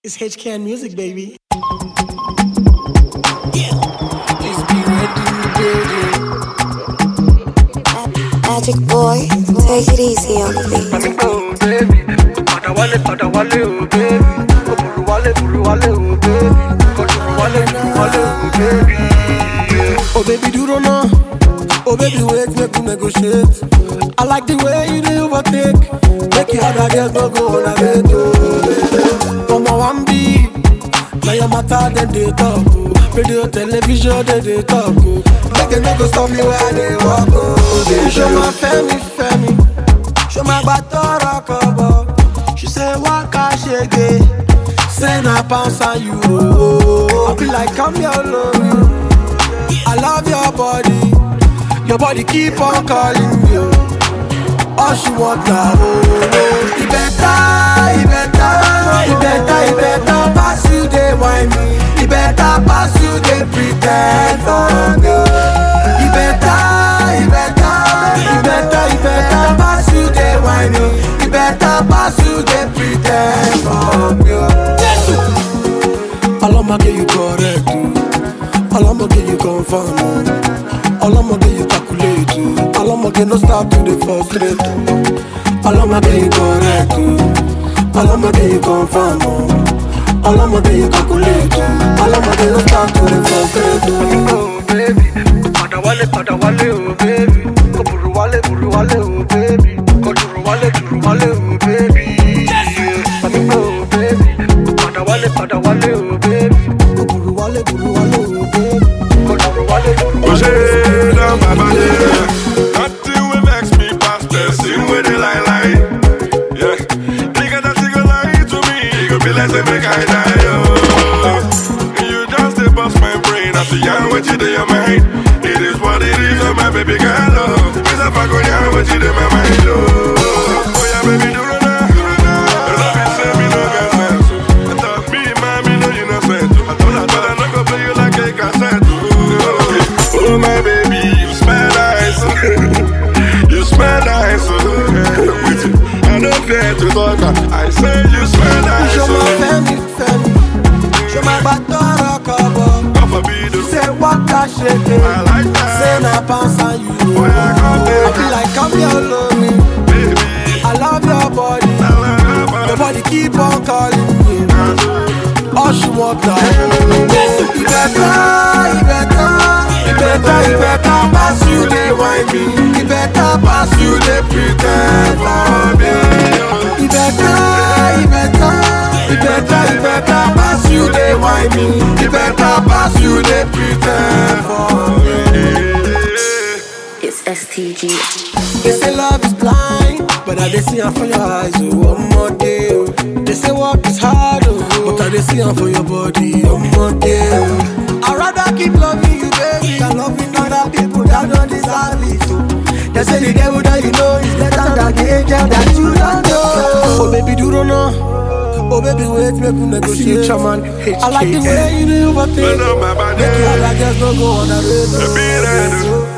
It's HCAN music, baby. It's be ready in the building. Magic boy, take it easy on the beat. Oh baby, pada wale, oh baby. Buru wale, oh baby. Buru wale, oh baby. Oh baby, do don't know. Oh baby, wait, make we negotiate. I like the way you do overtake. Make you other girls no go on a date, oh baby. Come on, one beat. Now your matter, then they talk, oh. Radio, television, then they talk, oh. Make them no go stop me where they walk, oh. Baby, show my femi. Show my batora cover. She say, waka shege. Say na pounds and euro. I be like, come here, alone. I love your body. Your body keep on calling me. All she want now, oh. It better pass you, they whine me. It better pass you, they pretend for me. It better pass you, they whine me. It better pass you, they pretend for me. I'ma get you correct, I'ma get you confirm, I'ma get you calculate, I'ma get no stop to the frustrate, I'ma get you correct, I'ma get you confirm, I'ma get you calculate, I'ma get no stop to the frustrate. Oh baby, pada wale, oh baby. Buru wale, oh baby. Buru wale, oh baby. Oh baby, pada wale, oh baby. Buru wale, oh baby. Down my body, nothing will vex me past the scene with the lie. Yeah, nigga that you gonna lie to me, you go be like say make I die. Oh, you just a bust my brain after yarn what you do your mind. It is what it is, oh my baby girl. Oh, it's a fuck on yarn what you do my mind. Oh yeah, baby do it now. The love you say me no get sense. I thought me mommy know you no sense. I told her but I not go play you like a cassette. Oh my baby, you smell nice. You smell nice. I don't care to talk. I say you smell nice. Show my femi. Show my batora cover. Say what that shit is. I like that. Say na pounds and euro. Oh, yeah, I feel like come here alone. Baby, I love your body. I love Your body keep on calling me. All she want now. It better pass you, they whine me. It better pass you, they pretend for me. It better pass you, they whine me. It better pass you, they pretend for me. It's STG. They say love is blind, but I dey see her for your eyes, oh, one more day, oh. They say work is hard, oh, but I dey see her for your body, one more day, oh. I'd rather keep loving you, baby, than loving other people that don't deserve it, oh. They say the devil that you know is better than the angel that you don't know. Oh baby, do don't know. Oh baby, wait, make me negotiate. I like the way you do overthink. But on my body, Make you other girls don't go on a be radio. there.